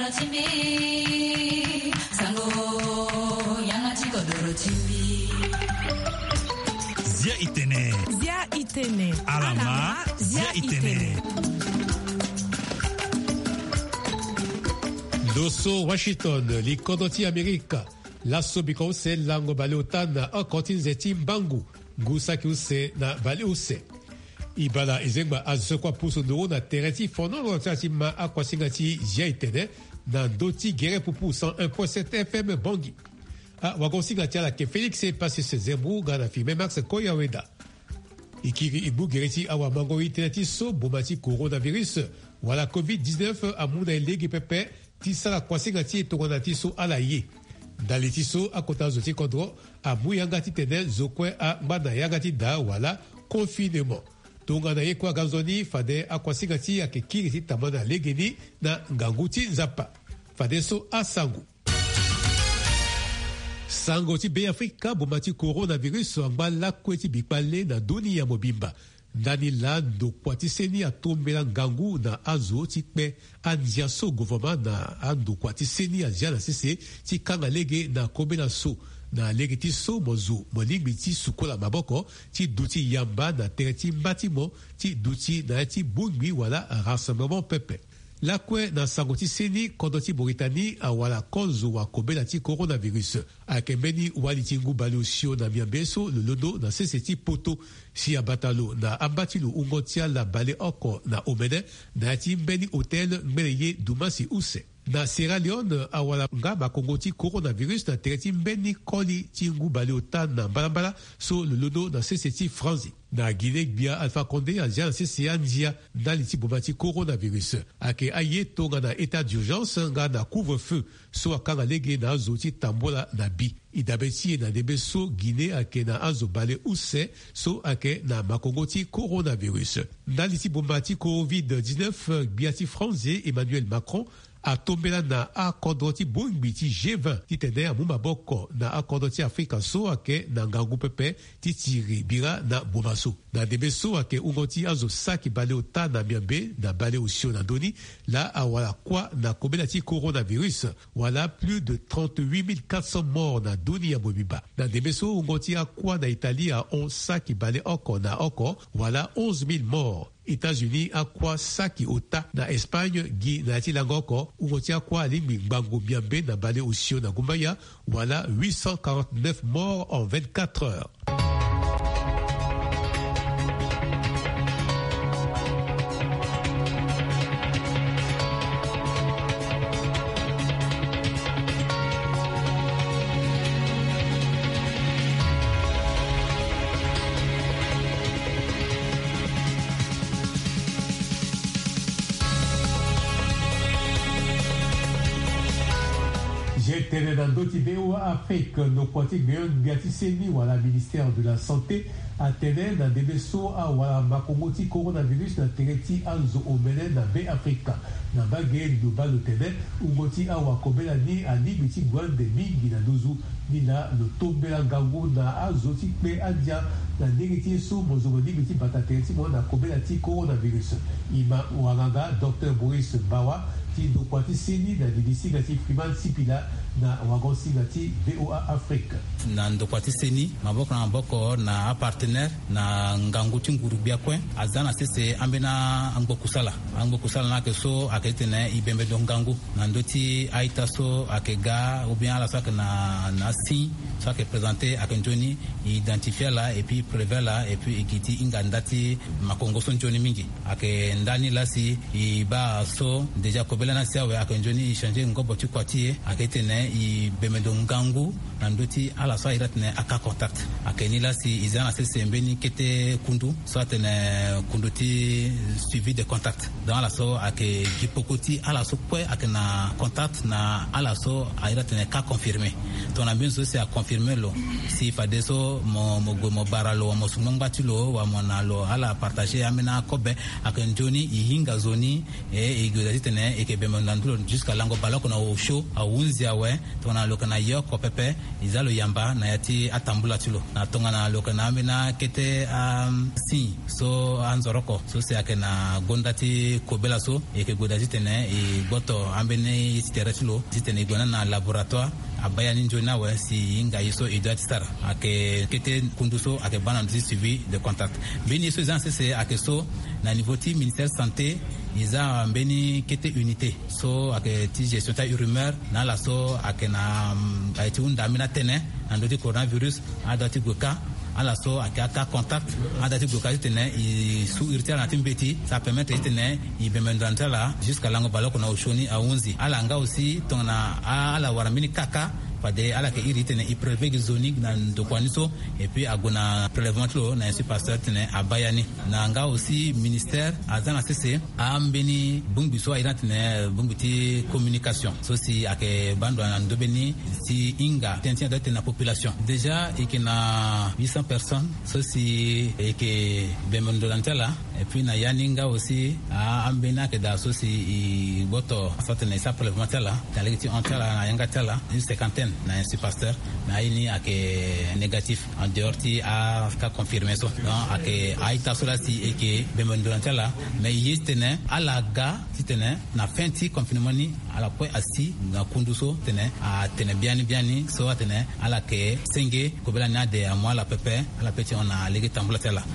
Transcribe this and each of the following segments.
Zia Itene. Alama Zia Itene. Dosso Washington, li kodoti Amerika. Lasso bikose lango baleota na akontinzeti mbangu. Gusa kiuse na baleuse. Ibala izengba azokwa puso ndoro na tereti fono rotati ma akwasingati Zia Itene na doti gere pupu 101.7 FM Bangi. Wagonsingatia la ke Félix passe se zembu gana filme Max Koyaweda. Ikiri ibu gereti awa mango itenati so bomati coronavirus wala COVID-19 amuna elegi pepe tisala kwasingati tokonati so alaye. Daliti so akota zoti kodro amu yangati tene zokwe a mbana yangati da wala confinement. Tonga na ye kwa ganzoni fade akwasingati ake kiriti tamana legeni na nganguti nzapa. Fade so asangu. Sangoti be Afrika bomati coronavirus ambala kweti bipale na doni ya mobimba. Nani la do kwatiseni atombela ngangu na azo tikpe andia so gouvernement na ando kwatiseni andia na sese tikanga lege na kobela so na lege ti so mozo moligbi ti sukola maboko ti duti yamba na tereti mbatimo ti duti na ti bungbi wala rassemblement pepe. La kwe na sangoti seni kondoti Boritani awala konzo wa kobela ti coronavirus. Akembeni walitingu balosio na miambeso lolodo na seseti poto si abatalo na abatilu ungotia la bale oko na omene na ti mbeni hotel mbeleye dumasi use. Na Sierra Leone awala nga bakongoti coronavirus na tereti mbeni koli tingu baleota na balambala so lolodo na seseti franzi. Na Guinée bia Alpha Condé azia na sese andia na liti bomati coronavirus. Ake aye tonga na état d'urgence nga na couvre-feu so akanga lege na zoti tambola na bi. Idabeti na debe so Guinée ake na azo bale use so ake na makongoti coronavirus. Na liti bomati COVID-19 biati France Emmanuel Macron a tombela na akondoti bongbi ti G20 ti tene amu maboko na akondoti Afrika so ake na ngangu pepe ti tiri bira na bomaso. Na debe so ake ungoti azo saki bale ota na miambe na bale osio na doni la awala kwa na kobela ti coronavirus wala plus de 38 400 morts na doni ya bobiba. Na debe so ungoti akwa na Italie a on saki bale oko na oko wala 11 000 morts. États-Unis akwa saki ota na Espagne gi na ti langoko ungoti akwa limi mbango miambe na bale osio na gumbaya wala 849 morts en 24 heures. Tibéo Afrique, no kwati gayon biati seni wala ministère de la santé a tene na debeso a wala makongoti coronavirus na tereti anzo omene na be Afrika na bageli do balo tene ungoti a wakobela ni ani biti gwande mingi na dozu ni na lo tombela ngangu na azoti pe andia na negeti so mozo ni biti batatereti mo na kobela ti coronavirus ima wanganga Dr Boris Bawa ti do kwati seni na dibisi gati primal sipila na wagonsi gati VOA Afrique na ndokwati seni maboko na partenaire na nganguti ngurubia kwen azana sese ambena angbokusala na keso aketene ibembe do ngangu na ndoti aita so akega ou bien ala sak na si ça que présenter akenjoni identifier là et puis préver là et puis ikiti ingandati makongo son joni mingi ake ndani la si iba so déjà kobela na siawe akenjoni changer ngobo ti kwati aketene ibembe do ngangu na ndoti ala so iratne aka contact akeni la si izana sese mbeni kete kundu soit ne kunduti suivi de contact dans la so ake gipokoti ala so kwe akena contact na ala so iratne ka confirmé ton a bien so c'est à confirmer lo si fade so mo baralo mo sumangati lo wa monalo ala partager amena kobe akenjoni ihinga zoni e igudati tene e ke bemendandulo jusqu'à lango baloko na osho a unzia we tona lokana yoko pepe izalo yamba na yati atambula tulo na tonga na lokana amina kete si so anzoroko so se akena gondati kobela so e ke godaji tene e boto ambene siteretulo titene gona na laboratoire abaya ninjo na we si inga iso idat star ake kete kunduso ake bana suivi de contact bini so zan c'est ake so na niveau ti ministère santé iza mbeni kete unité so ake ti gestion ta rumeur na la so ake na aiti unda mina tene andoti coronavirus adoti goka ala so aka contact adati goka tene i sous irritant na timbeti ça permet tene i bemendanta la jusqu'à lango baloko na oshoni a 11 ala nga aussi tona ala waramini kaka pade ala ke irite ne i prélevé zonique na dokwaniso et puis agona prélèvement lo na insu pasteur tene abayani na nga aussi ministère azana cc ambeni bungbiso irate ne bungbiti communication so si ake bando na ndobeni si inga tentia de na population déjà ikena 800 personnes so si eke bemondo lantela et puis na yaninga aussi ambena ke da so si i boto satene sa prélèvement là dans les antela na yanga tela une cinquantaine na un pasteur na ini ake négatif en dehors ti a ka confirmer so non ake aita sola si eke bemondantela mais yestene alaga titene na fenti confinement ni ala po asi na kunduso tene a tene biani so atene ala ke senge ko bela na de a moi la pepe ala peti on a legi tamblatela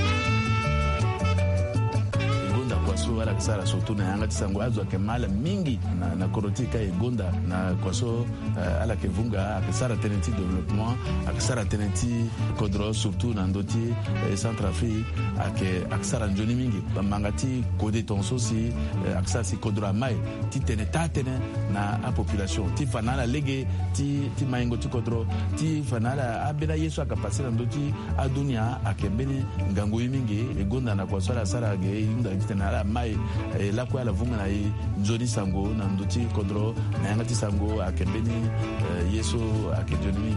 kwaso wala kisara surtout na yanga tisango azo ke mala mingi na korotika egonda na kwaso ala ke vunga akisara tenenti développement akisara tenenti kodro surtout na ndoti Centrafrique akisara njoni mingi bamangati kode tonso si akisara si kodro mai ti tene tatene na a population ti fanala lege ti maingo ti kodro ti fanala abela yesu akapasira ndoti adunia akembeni ngango mingi egonda na kwaso la sara ge inda tena ala mai la kwa la vunga na njoni sango na ndoti kodro na yanga ti sango akembeni yesu akejoni.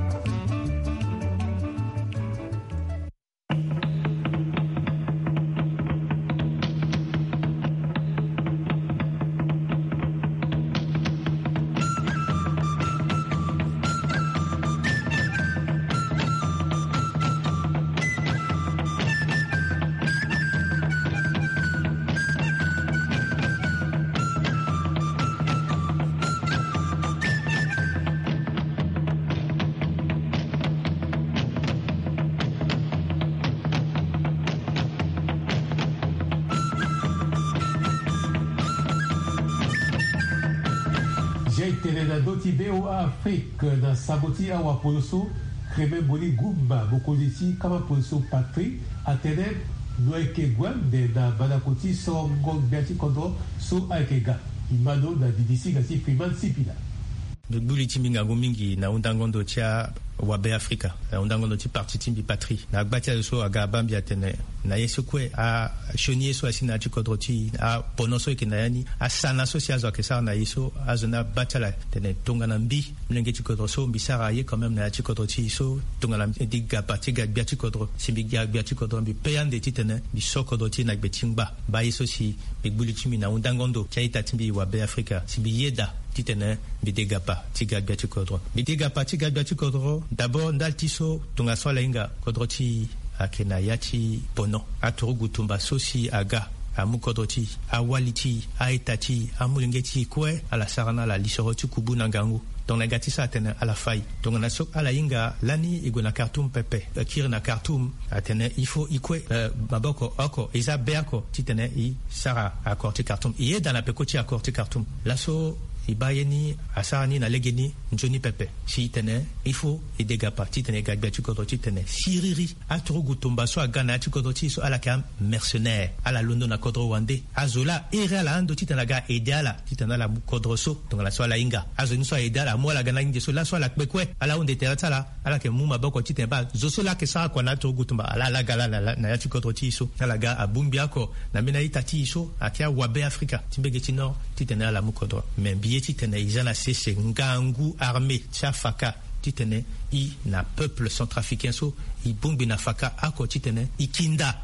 na doti beo Afrique na saboti awa poloso kreme boli gumba bokoliti kama poloso patri atene noeke gwambe na banakoti songo biati kondo so aikega imano na didisi gasi Freeman Sipila buli timinga gomingi na undangondo tia wabe Afrika undangondo ti parti timbi patri na gbatia so aga bambi atene na yesu kwe a shoni so asina ti kodroti a ponoso ikinayani a sana so sia zo ke sa na yesu azona batala tene tonga na mbi mlenge ti kodroso mbisara ye quand même na ti kodroti so tonga na diga parti ga biati kodro simbi ga biati kodro mbi peyande ti tene bi so kodroti na gbetimba ba yesu si buli timi na undangondo chaita timbi wabe Afrika simbi yeda titene bidegapa tiga biati kodro bidegapa tiga biati kodro d'abord ndaltiso tonga so la inga kodroti akena yati pono aturugu tumba sosi aga amukodoti awaliti aitati amulingeti kwe ala sarana la lisoroti kubu nangangu donc nagati sa tene ala fai donc na sok ala inga lani igona Khartoum pepe kir na Khartoum atene il faut ikwe maboko oko isabeko titene i sara akorti Khartoum iye dans la pekoti akorti Khartoum laso ibayeni asani na legeni njoni pepe si tene il faut idegapa titene gagba tukodoti tene siriri aturugu tumba so agana tukodoti so ala kam mercenaire ala londo na kodro wande azola ere ala ando titena ga edala titena la kodro so donc la so ala inga azoni so edala mo la gana ngi so la so la kwekwe ala onde teratala ala ke muma bako titena ba zo la ke sa kwa na turugu tumba ala la gala na ya tukodoti so ala ga abumbiako na mina itati so akia wabe Afrika timbegeti no titena la mukodro même titene izana sese ngangu armée chafaka titene i na peuple centrafricain so i bumbi na faka ako titene ikinda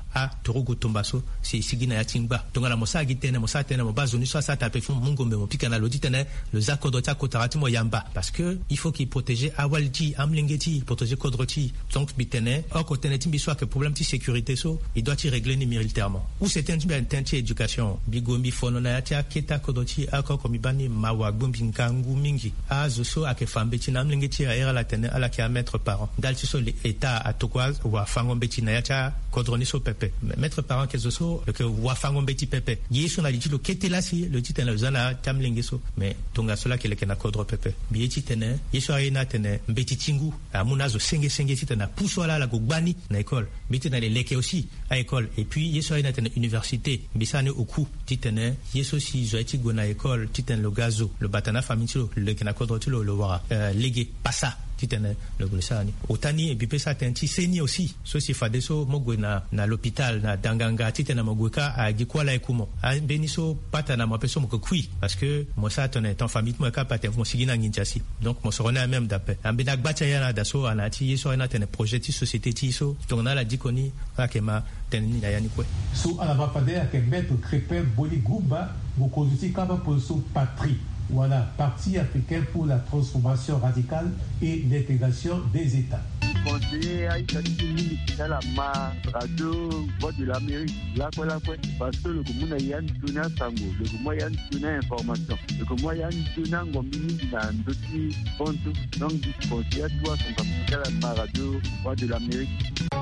a torogo tombaso si sigina ya tingba tonga la mosa gitene mosa tene mo bazoni so sa tape fond mungombe mo pikana lo ditene le zakodota kotarati mo yamba parce que il faut qu'il protéger awalji amlingeti protéger kodroti donc bitene o kotene timbi so que problème de sécurité so il doit y régler ni militairement ou c'est un tenti éducation bigombi fono na ya keta kodoti akoko mibani mawa gombi nkangu mingi azo so ake fambe tina amlingeti era la tene ala ki a mettre parent dalti so l'état à tokwa wa fangombeti na ya kodroni so pepe mettre parent kezo so que wa fangombeti pepe yeso na litilo ketela si le titene zana tamlingeso mais tonga sola kele kena kodro pepe bieti tene yeso aina tene mbeti tingu amunazo senge titena puso ala la gogbani na école bieti na leke aussi à école et puis yeso aina tene université bisane oku titene yeso si zoiti gona école titene le gazo le batana famille le kena kodro tilo le wara légué passa titene le glissani otani et puis ça tenti seni aussi so si fadeso mogwe na l'hôpital na danganga titene mogweka a gikwala ekumo a beniso patana mo peso mo kui parce que moi ça ton famille mo ka paten mo sigina nginjasi donc mo sorona même d'appel ambena gbacha yana daso anati yeso na tene projet ti société ti so donc na la dikoni akema tenini na yani kwe so ala ba pade ak maître Crépin Boni Gumba mo kozuti kaba pour son patrie. Voilà, Parti africain pour la transformation radicale et l'intégration des États. Conseiller Aïcha Tini, la radio Voix de l'Amérique, parce que le Goumou Yann Tuna Sango, le Goumou Yann Tuna Information, le Goumou Yann Tuna Ngomini dans d'autres comptes, donc du conseiller doit son parti la radio Voix de l'Amérique.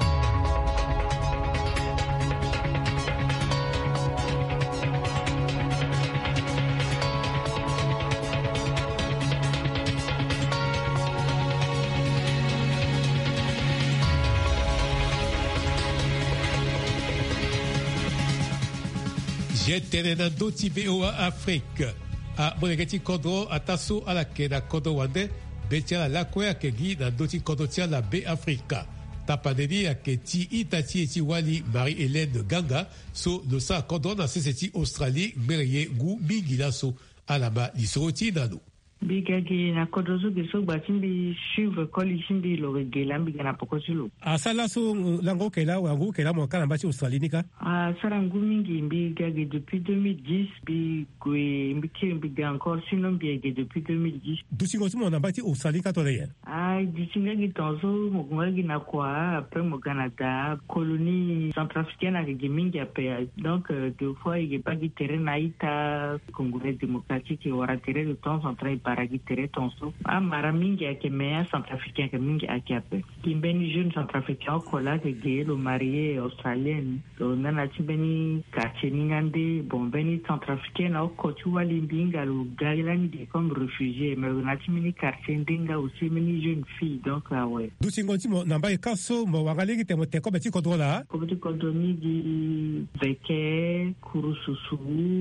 J'étais dans d'autres BOA Afrique. A Monegeti Kodro, Atasso à la Kena Kodo Wande, Betia la Kwe Akegi, dans d'autres Kodotia la B Africa. Tapadeni Aketi Itati Eti Wali Marie-Hélène Ganga, so le sa Kodro dans CCT Australie, Mereye Gou Bigilaso, Alaba Lisoroti Nano. Bigagi na kodozo geso batimbi suivre kolicimbi lo regela bigana pokosilo asala so lango kela mo kana bati Australie nika sarangu mingi bigagi depuis 2010 bigwe mbiki encore sinon bigagi depuis 2010 dusingo mo na bati Australie ka tole dusingi tonzo mo ngagi na kwa après mo Canada colonie centrafricaine avec mingi après donc deux fois il est pas du terrain naïta Congo démocratique et aura terrain de temps en temps paragitere tonso mara mingi ake meya centrafricain ke mingi ake ape kimbeni jeune centrafricain kola ke gay lo marié australienne lo nana timbeni kacheni ngande bon beni centrafricain au kotu wali mbinga lo galani de comme réfugié mais on a timini quartier ndinga aussi mini jeune fille donc ouais dusingo timo namba ikaso mo wangalegi temo teko beti kodrola ko beti kodoni di veke kurususu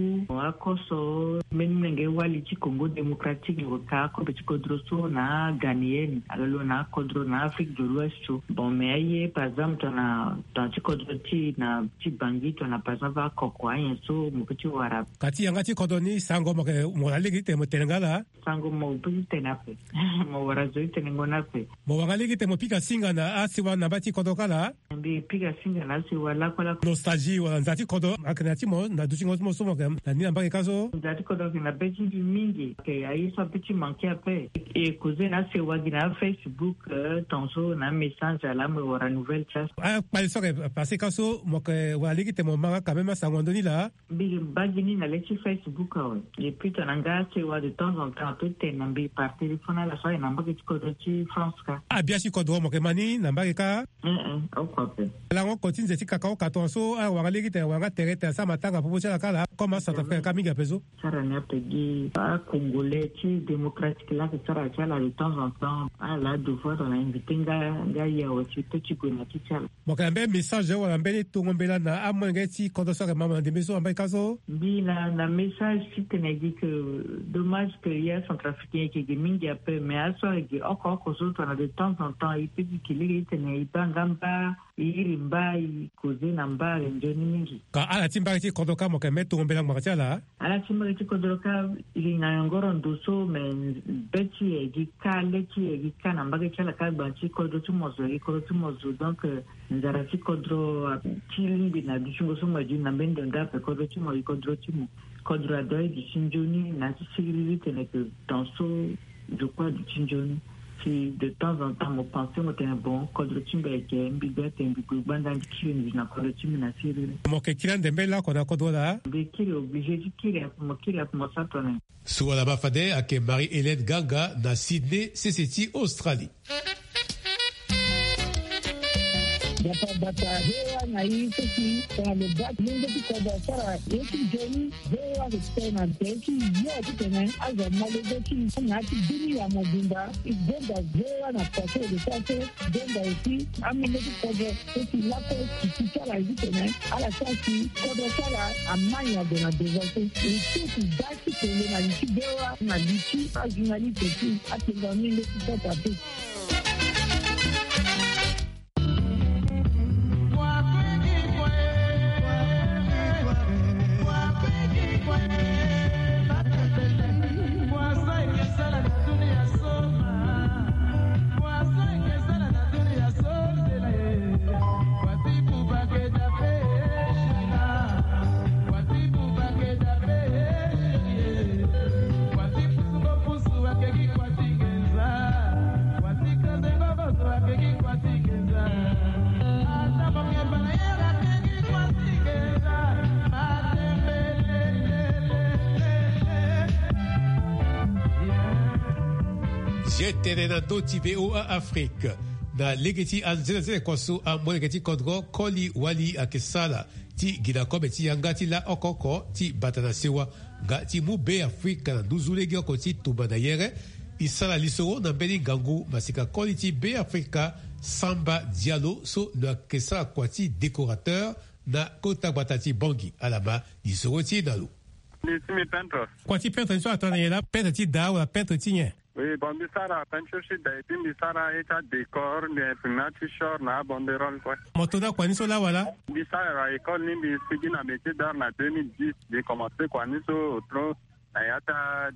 akoso menenge wali ti Congo démocratique ka ko beti kodroso na Ghanéenne alors na kodro na Afrique de l'Ouest bon mais aye par exemple dans ti kodroti na ti bangi to na par exemple kokwa yenso mo beti wara kati yanga ti kodoni sango mo legi te mo tenengala sango mo beti tenape mo wara zo tenengona pe mo wangalegi te mo pika singa na asiwa na bati kodokala mbi pika singa na asiwa la kola nostalgie wala nzati kodo akanati mo na dusingo mo somo na ni namba kaso nzati kodo na beti mingi ke aye so petit manqué après et causer na se wagina Facebook tonso na message la me wara nouvelle chasse pas ça parce que so mo que wali ki te mo manga quand même sangondoni là big bagini na leki Facebook et puis tananga se wa de temps en temps tout te nambi par téléphone la so namba ki ko ti France ka bien si ko do mo ke mani namba ka au quoi la on continue de tika ka katonso wali ki te wanga tereta sa matanga pour la kala comment ça te fait kamiga peso sara na pegi congolais démocratique là que ça là de temps en temps là deux fois on a invité nga ya aussi petit gona ticha bon quand même message wala mbele to ngombela na amangeti kodo so mama de maison ambai kaso bi la message si tenegi que dommage que hier centrafricain qui mingi après mais à so et encore koso on a de temps en temps il peut qu'il est tenegi bangamba irimba koze namba njoni mingi ka ala timba ti kodo ka mo ke meto ngombela ngwa chala ala timba ti kodo ka ili na ngoro ndoso men beti egika leti egika na mbage chala kagbanti kodro tumozo donc nzarati kodro chilimbi na bishingo somo ju na bendo ndape kodro kodro adoi di chinjoni na sigili teneke danso de quoi du chinjoni. Si de temps en temps, mon pensée était bon, quand le timbre était un bigot, un bigot, bandant de kirin, n'a pas le timbre n'a siri. Mon kiran de bella qu'on a kodola. De kiri obligé de kiri, mon kiri à mon satane. Sous la bafade à que Marie-Hélène Ganga na Sydney, c'est Australie. Bata hewa na hii sisi kwa mbaki mungu kwa sara yetu jeni hewa tena teki yote tena aza malezi na kidini ya mobimba igenda hewa na pasho de pasho denda eti amene kwa sisi lapo kisala hivi tena ala sasi kwa sara amanya de na devote eti daki tena na kidewa na bichi ajinali teki atenga mimi kwa tatu. J'étais dans d'autres VOA Afrique. Dans l'égéti anzela kwaso a monegeti kodro koli wali akesala ti gidako ti yangati la okoko ti batana sewa ga ti mube Afrika na nuzulegi okoti tubana yere isala lisoro na beni gangu masika koli ti be Afrika Samba Diallo so le akesala kwati décorateur na kota batati bangi alaba lisoro ti nalu. Nisimi peintre. Kwati peintre so atana yela peintre ti da ou peintre ti nye. Oui, bon, bisara peinture sheet d'aitim bisara eta décor ne primati short na banderole quoi. Motoda kwa niso la wala. Bisara école ni bisigi na métier d'art na 2010, j'ai commencé kwa niso otro ayata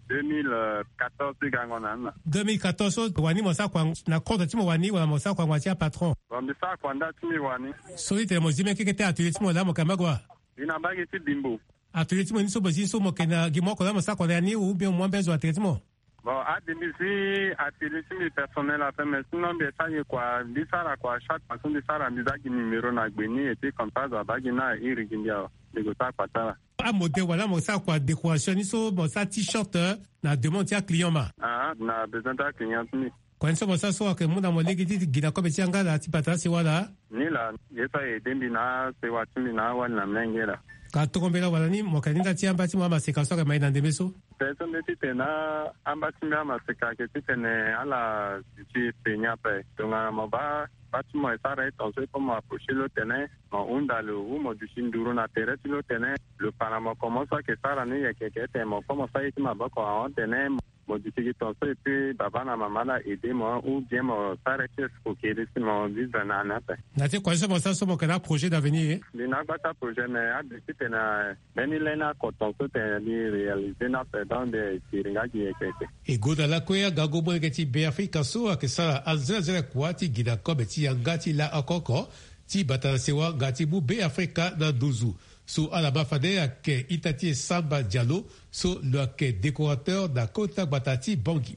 2014 gangona. 2014 wani mosa kwa na konta timo wani wala mosa kwa ngwatia patron. Bon, bisara kwa nda timi wani. Solite mozime kekete atelier timo la mokamagwa. Ina bagi ti dimbo. Atelier timo niso bozi so mokena gimoko la mosa kwa yani ou bien moins besoin atelier timo. Bon, à demi-si, à téléphone personnel, à faire, mais sinon, bien ça, il y a quoi, bisara, quoi, chaque personne, bisara, bisaki numéro, na gbeni, et puis, comme ça, ça va, gina, irigindia, de gota, quoi, ça. Ah, modèle, voilà, mon ça, quoi, décoration, niso, bon, ça, t-shirt, na demande, à client, ma. Ah, na besoin d'un client, ni. Quand ça, bon, ça, soit, que mon amour, légiti, gina, comme, si, anga, la, ti, patra, si, voilà. Ni, la, yesa, et dembi, na, se, watimi, na, wan, na, mnenge, la. Ka tokombela wala ni mokaninga ti ambati mwa maseka soka mai na ndemeso peso ndeti tena ambati mwa maseka ke ti tene ala ti penya pe tonga moba bati mo esara etonso como approcher le tene mo unda le mo du sinduru na tere ti lo tene le panama commence que sara ni ke te mo como ça iti maboko a tene mo du tigi tonso et puis baba na mama la aider mo ou bien mo sara ke ko ke de mo visa na na pe na te kwa so ça so mo kana projet d'avenir ni na bata projet mais a de tena beni lena ko tonso te ni réaliser na pe dans de tiringa ki ekete e goda la koya gago mo ke ti be Afrika so ke sara azela kwati gida ko beti yangati la akoko ti batana sewa ngati bu be Afrika na duzu so alaba fade ke itati Samba Diallo so le ke décorateur da kota batati bangi.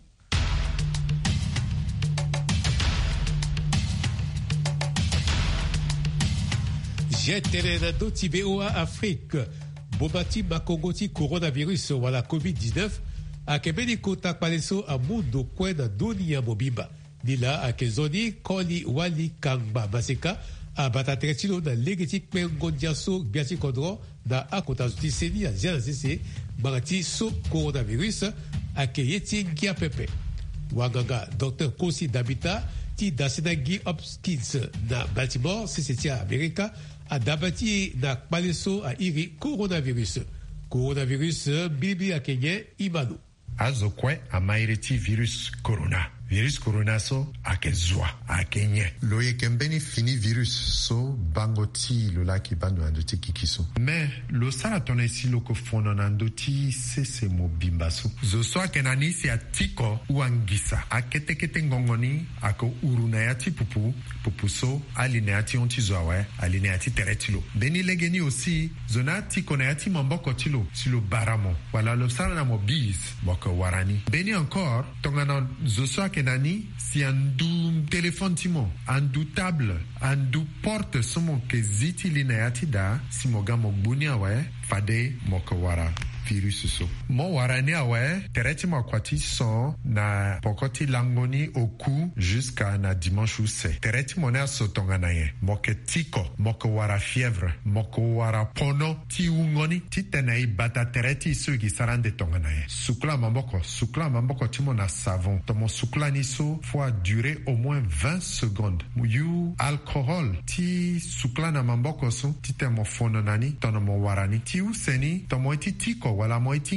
J'étais dans d'autres VOA Afrique. Bobati makongoti coronavirus wala COVID-19 a kebeni kota paleso a mundo kwe na dunia mobimba. Nila a kezoni koli wali kangba maseka a batatretilo na legeti kwengondiaso biati kodro na akota zutiseni a ziana sese marati so coronavirus a keyeti ngia pepe. Wanganga Dr. Kosi Dabita ti dasinagi Hopkins na Baltimore CCTA Amerika a dabati na kpaleso a iri coronavirus. Coronavirus bibi a kenye imano. Azokwe a maireti virus corona. virus corona so akezwa akenye loye kembeni fini virus so bangoti lola ki bandu andoti kikiso mais lo sala tona isi loko fono nandoti sese mo bimbaso zo so akenani si atiko uangisa akete ngongoni ako urunayati pupu so alineati ontizoawe alineati teretilo beni legeni aussi zonati konayati mamboko tilo silo baramo wala lo sala na mobiz boko warani beni encore tongana zo so akenani si andu téléphone timo andu table andu porte somo ke ziti lineati da si mogamo bunia we fade moko wara virus so mo warani awe tereti makwati son na pokoti langoni oku jusqu'à na dimanche ou se tereti mona sotonga na ye moke tiko moko wara fièvre moko wara pono ti ungoni ti tenai bata tereti so gi sarande tonga na ye sukla mamboko ti mona savon tomo sukla ni so faut durer au moins 20 secondes you alcool ti sukla na mamboko so ti temo fono nani tono mo warani ti useni tomo ti tiko wala mo iti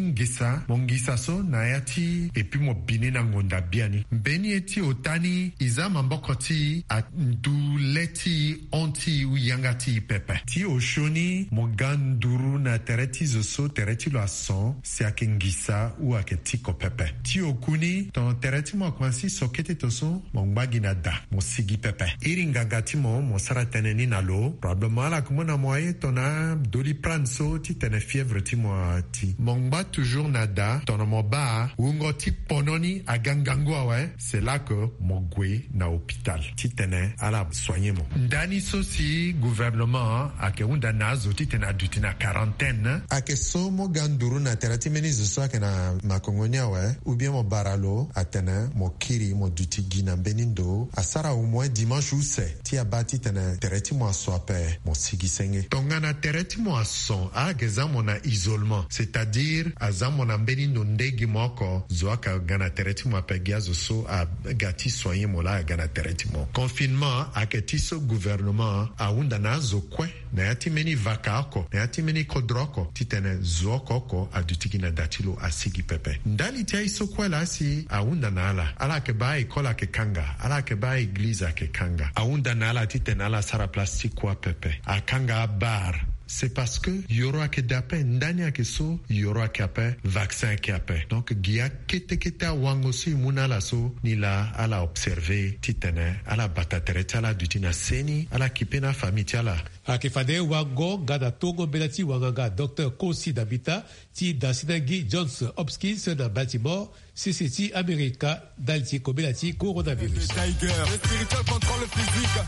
ngisa so na yati epi mo bini na ngonda biani beni eti otani iza mamboko ti andu leti onti uyangati pepe ti oshoni mo ganduru na tereti zoso tereti lo ason si ake ngisa u ake tiko pepe ti okuni ton tereti mo kwansi sokete toso mo ngbagi na da mo sigi pepe iri ngangati mo sara teneni na lo probablement la kumona moye tona doliprane so ti tene fièvre ti mo ti mongba toujours nada tonomo ba ungo ti pononi agangangwa ouais c'est là que mogwe na hôpital titene ala soigner mo ndani sosi gouvernement ake unda nazo titena dutina quarantaine ake somo ganduru na terati menizo so ake na makongonia ouais ou bien mo baralo atene mo kiri mo duti gina benindo asara au moins dimanche ou c'est ti abati tene terati mo soape mo sigisenge tongana terati mo son ageza mo na isolement c'est-à-dire azamo na mbeni no ndegi moko zoaka gana tereti mo apegia zo a gati soigner mola gana tereti mo confinement aketi so gouvernement aunda na zo kwe na yati meni vakako na yati meni kodroko titene zokoko adutiki na datilo asigi pepe ndali tia iso kwe la si aunda na ala ke ba ikola ke kanga ala ke ba église ke kanga aunda na ala titene ala sara plastique kwa pepe akanga bar. C'est parce que yoro ke dape ndani ake so yoro ke ape vaccin ke ape donc gia kete wangosi munala so nila ala observer titene ala batatereta ala dutina seni ala kipena famille ala akifade wango gada tongo belati wanganga Dr. Kosi Dabita ti dasinagi Johns Hopkins na Baltimore CCT America dalti kobelati coronavirus. Le spirituel contrôle le physique.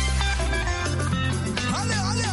Allez.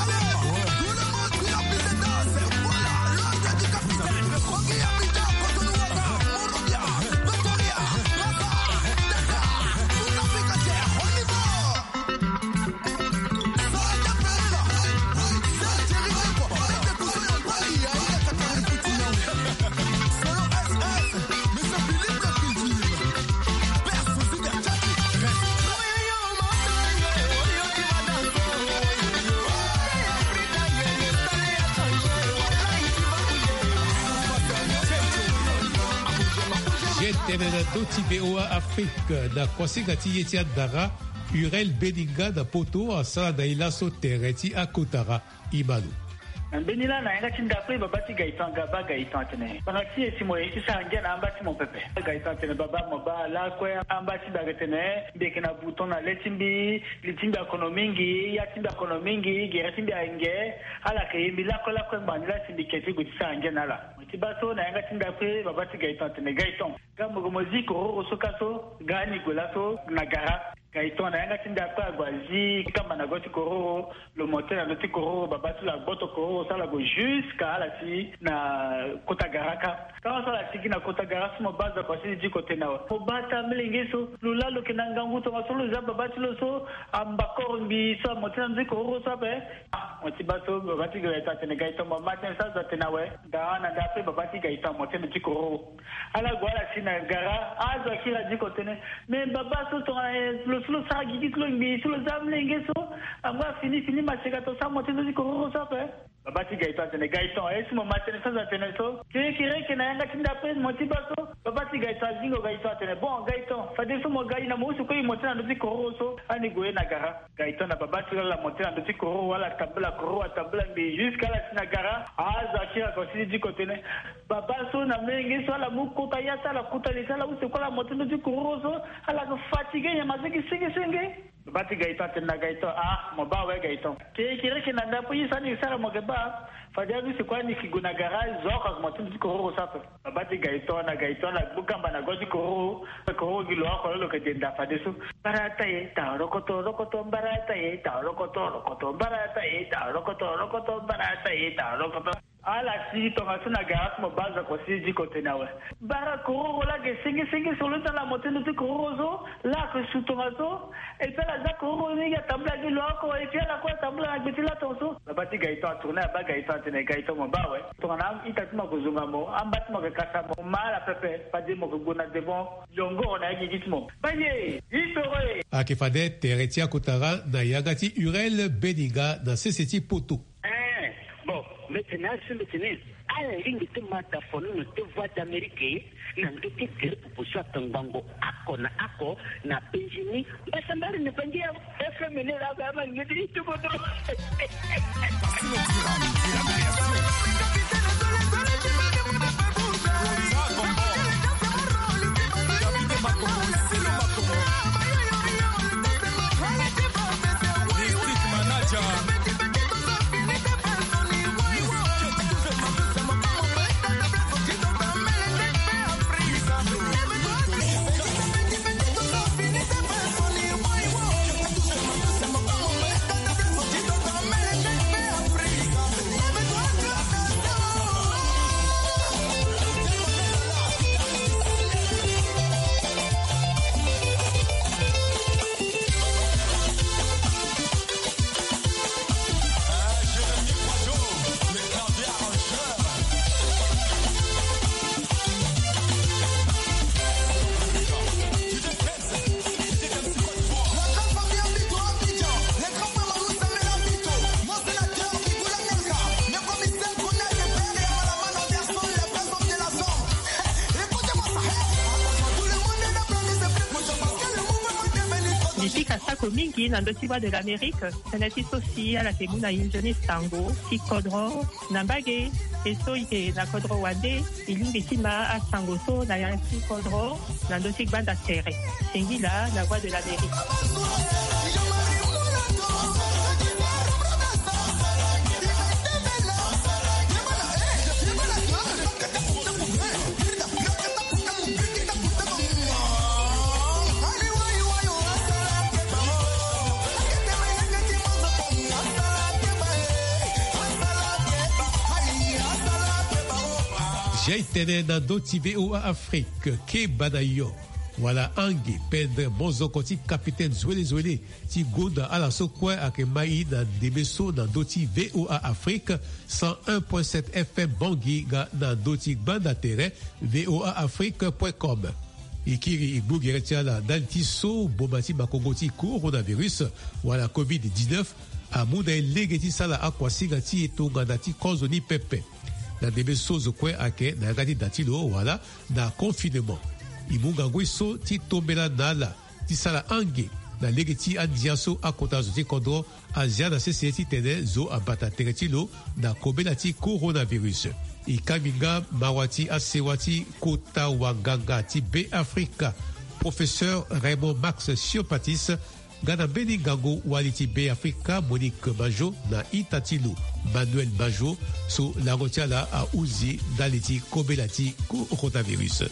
Tenena doti BOA Afrique na kwasigati yetia dara Urel Beninga na poto asala na ilaso tereti akotara Imanu. Benila na yanga tinda kwe babati gaitan gaba gaitan tene. Bangati esimo yiti sanga na ambati mon pepe. Gaitan tene baba moba la kwe ambati bagatene beke na bouton na letimbi litimba konomingi ya timba konomingi geratimbi ange ala ke yimila kola kwe bandila sindiketi guti sanga na la. Tibaso na yanga tinda kwe babati gaitan tene gaitan. Gambo gomozi ko sokaso gani golaso nagara. Gaiton na yanga tinda kwa gwazi kama na goti koro le moteur na goti koro babatu la boto koro sala go jusqu'à la si na kota garaka kama sala tiki na kota garaka mo baza kwa si jiko tena mo bata mlingiso lulalo kinanga nguto masolo za babatu lo so ambakoro mbi so moteur na koro so be motibato babati gaita tena gaita mo matin sa za tena we daana dape babati gaita moteur na koro ala gwala sina gara azo kila jiko tena me babaso to solo sagi kilo ngi solo zamlenge so amba fini macheka to sa motezo di koro sa pe babati gaito atene gaito esi mo matene sasa atene so kireke na yanga tinda pres motiba so babati gaito azingo gaito atene bon gaito fade so mo gai na mo su ko imotena ndo tikoro so ani goye na gara gaito na babati la motena ndo tikoro wala tabla koro tabla mbi jusqu'à la sinagara aza kira ko sidi kotene baba so na mengi so la mukuta ya sala kuta le sala use ko la motena ndo tikoro so ala ko fatigue ya mazeki senge babati gaito atene gaito mo ba we gaito kireke na ndapo yisani sala mo fadyabi sikwani kiguna garage zoka kumatundu kororo sape babati gaitona bukamba na godi kororo gilo ko lo kedenda fadesu barata ye ta rokoto barata ye ta rokoto barata ye ta rokoto barata ye ta rokoto ala si to masuna gas mo baza ko si di kotenawe bara kororo la ge singi solo la montée de kororo la que sous tomato et puis la za kororo ni ya tabla gilo ko et puis la ko tabla betila tonso babati gaito tourner ba gaito tene gaito mo bawe to na itatuma kuzunga mo ambati mo kasa mo mala pepe padi mo kuguna devant jongo na yigitmo baye itore akifade teretia kutara na yagati urel beniga na seseti poto bon maintenant ala ringi te mata fono te voix d'Amérique na ndoki ke poposha tangango ako na Benjamin basambari ne bangia FM ne la ba ngidi to bodo mingi na ndoti wa de l'Amérique senati sosi ala ke muna injoni sango ki kodro na mbage eso ike na kodro wande ilingi tima a sango so na yanki kodro na ndoti banda tere singila la voix de l'Amérique. J'ai été dans d'autres VOA Afrique, ke badayo. Voilà angi pendre mozo koti capitaine Zwele ti goda ala sokwe ake mai na debeso na doti VOA Afrique 101.7 FM Bangui ga na doti banda terre voaafrique.com. Ikiri igbugi retiala danti so bobati makongoti coronavirus wala COVID-19 amuda legeti sala akwasiga ti etonga dati kozoni pepe. Na debe sozo kwe ake na gati datilo wala na confinement. Imunga gweso ti tombela nala ti sala ange na legeti andiaso akota zo ti kodro azia na sese ti tene zo abata teretilo na kobela ti coronavirus. Ikaminga mawati asewati kota wanganga ti B Africa. Professeur Raymond Max Siopatis Gana Beni Gango Waliti B Africa Monique Bajo na Itatilo Manuel Bajo so la rotiala a Uzi Daliti Kobelati coronavirus.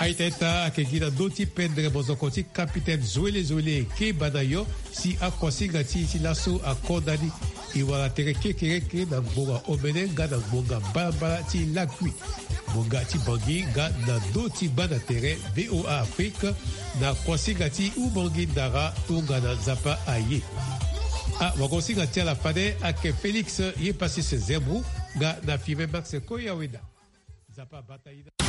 Aiteta akegina doti pendre bozokoti capitaine Zoele ke banayo si akosinga ti laso akondani iwala tereke kereke na mbonga omenenga na mbonga balabala ti lakui mbonga ti bangi nga na doti bana terrain VOA Afrique na kosinga ti ubangi ndara tunga na zapa aye wakosinga ti ala fade ake Félix ye pasi se zembru nga na firme Max Koyaweda zapa bataida